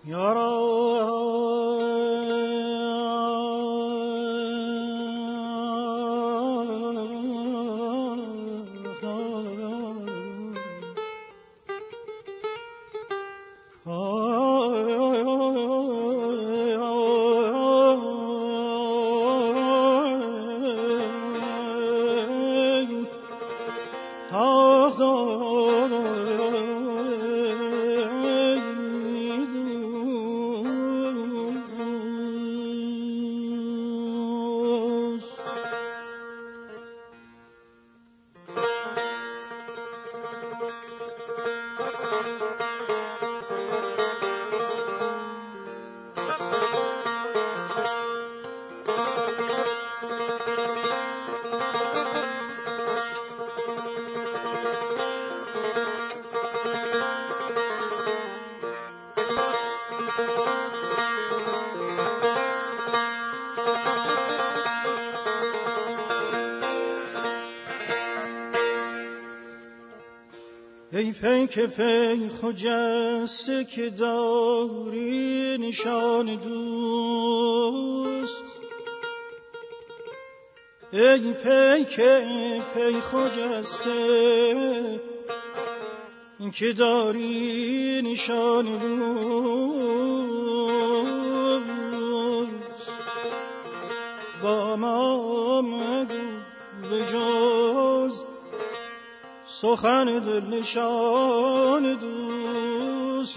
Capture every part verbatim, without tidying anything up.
ای پیک پی خجسته که داری نشان دوست، ای پیک پی خجسته که داری نشان دوست، با ما مگو به جز سخن دل نشان دوست.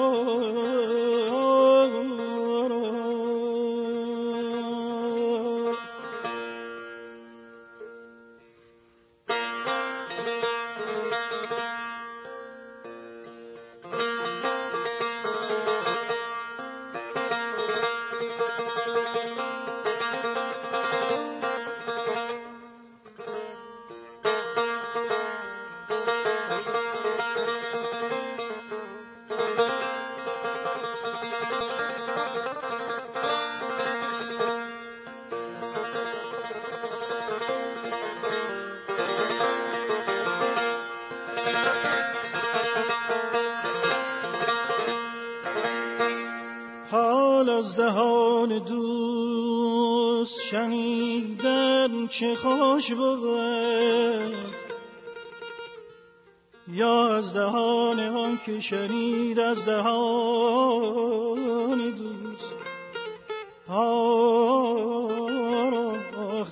از دهان دوست شنیدن چه خوش بود، یا از دهان آن که شنید از دهان دوست. آه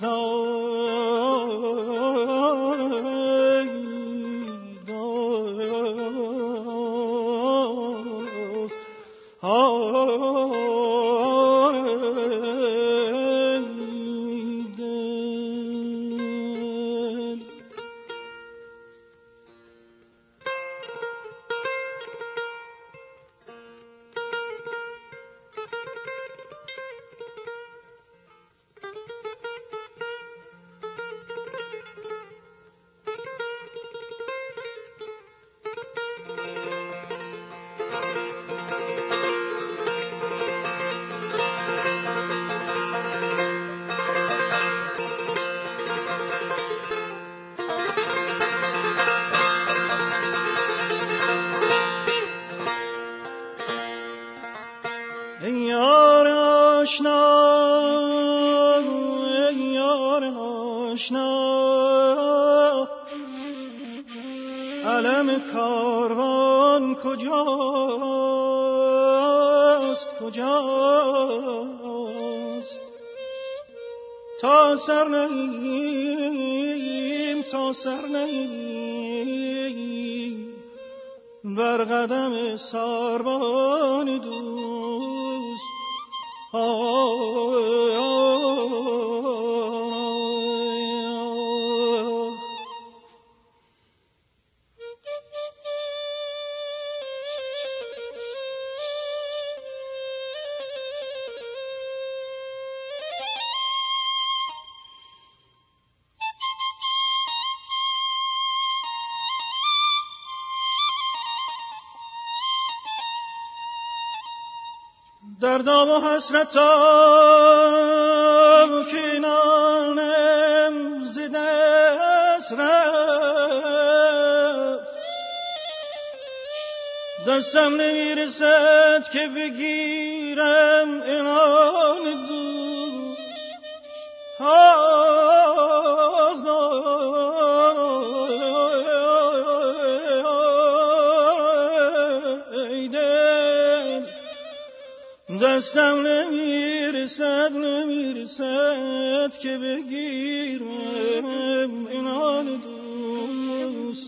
علم کاروان کجاست کجاست؟ تا سر نهیم تا سر نهیم بر قدم ساربان دوست. در دام و حسرتم که نانم ز دست رفت، دستم نمیرسد که بگیرم عنان دوست. ای دل دستم نمیرسد نمیرسد که بگیرم عنان دوست.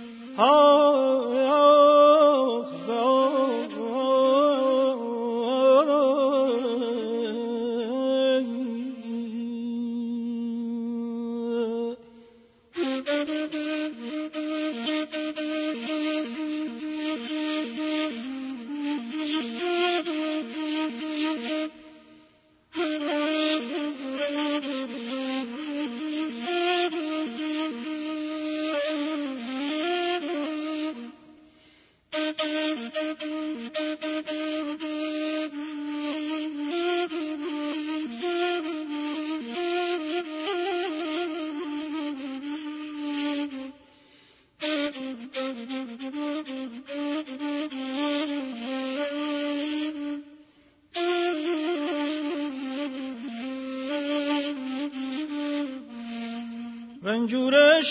رنجورش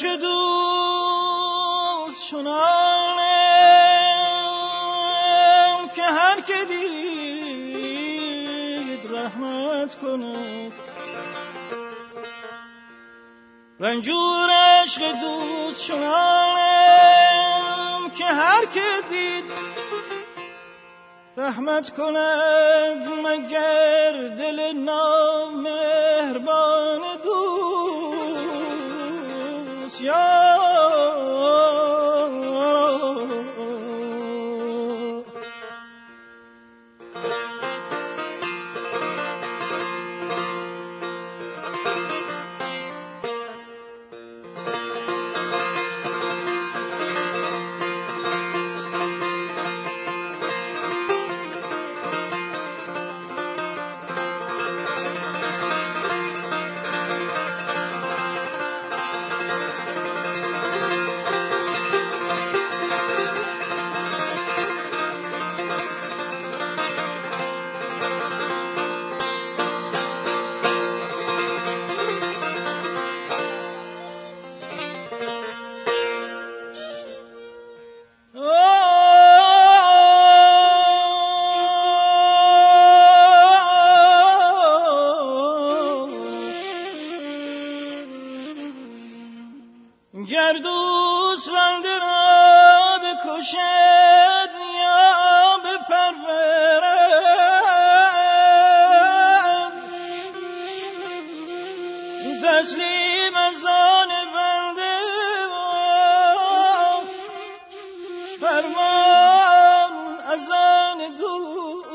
دوست چنانم که هر که دید رحمت کند. رنجورش دوست چنانم که هر که دید رحمت کند، مگر دل نامهربان دوست یا گر دوست بنده را بکشد یا بپرورد، تسلیم از آن بنده فرمان از آن دوست.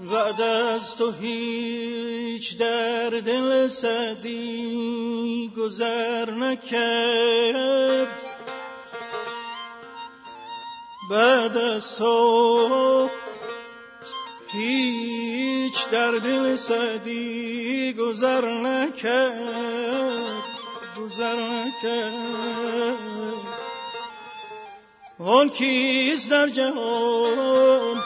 بعد از تو هیچ در دل سعدی گذر نکرد، بعد از تو هیچ در دل سعدی گذر نکرد، گذر نکرد. آن کیست در جهان،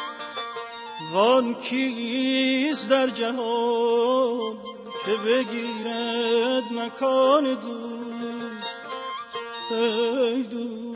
آن کیست در جهان که بگیرد مکان دوست، ای دوست.